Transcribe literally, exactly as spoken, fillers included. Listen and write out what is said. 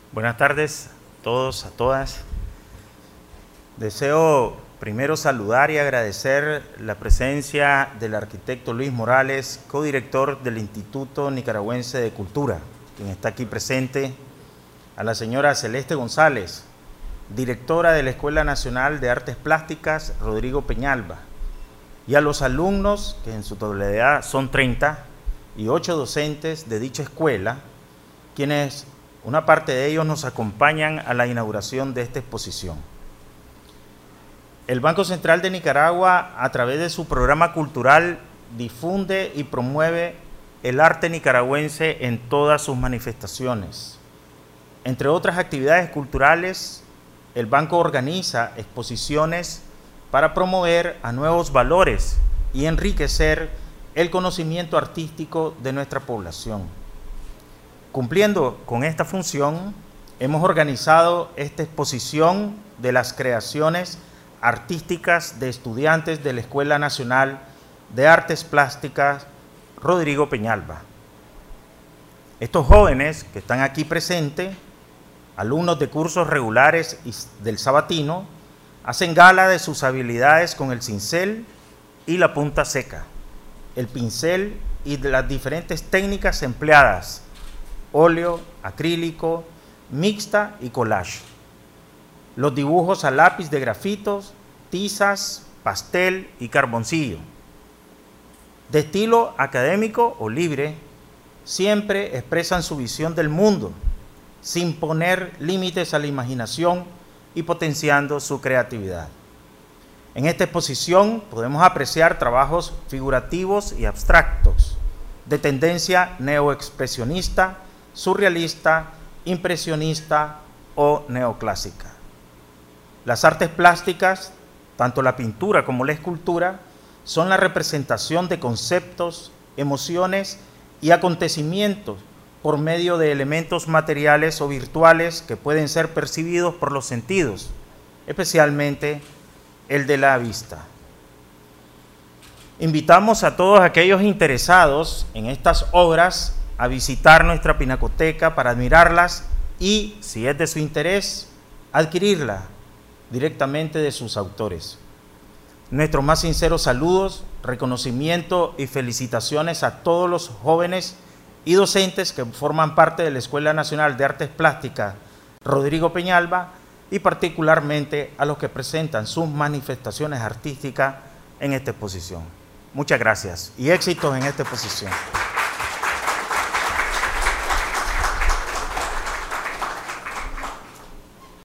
Buenas tardes a todos, a todas. Deseo primero saludar y agradecer la presencia del arquitecto Luis Morales, codirector del Instituto Nicaragüense de Cultura, quien está aquí presente, a la señora Celeste González, directora de la Escuela Nacional de Artes Plásticas Rodrigo Peñalba, y a los alumnos, que en su totalidad son treinta, y ocho docentes de dicha escuela, quienes una parte de ellos nos acompañan a la inauguración de esta exposición. El Banco Central de Nicaragua, a través de su programa cultural, difunde y promueve el arte nicaragüense en todas sus manifestaciones. Entre otras actividades culturales, el banco organiza exposiciones para promover a nuevos valores y enriquecer el conocimiento artístico de nuestra población. Cumpliendo con esta función, hemos organizado esta exposición de las creaciones artísticas de estudiantes de la Escuela Nacional de Artes Plásticas Rodrigo Peñalba. Estos jóvenes que están aquí presentes, alumnos de cursos regulares del Sabatino, hacen gala de sus habilidades con el cincel y la punta seca, el pincel y de las diferentes técnicas empleadas: óleo, acrílico, mixta y collage. Los dibujos a lápiz de grafitos, tizas, pastel y carboncillo. De estilo académico o libre, siempre expresan su visión del mundo, sin poner límites a la imaginación y potenciando su creatividad. En esta exposición podemos apreciar trabajos figurativos y abstractos, de tendencia neoexpresionista, surrealista, impresionista o neoclásica. Las artes plásticas, tanto la pintura como la escultura, son la representación de conceptos, emociones y acontecimientos por medio de elementos materiales o virtuales que pueden ser percibidos por los sentidos, especialmente el de la vista. Invitamos a todos aquellos interesados en estas obras a visitar nuestra pinacoteca para admirarlas y, si es de su interés, adquirirla directamente de sus autores. Nuestros más sinceros saludos, reconocimiento y felicitaciones a todos los jóvenes y docentes que forman parte de la Escuela Nacional de Artes Plásticas Rodrigo Peñalba y particularmente a los que presentan sus manifestaciones artísticas en esta exposición. Muchas gracias y éxitos en esta exposición.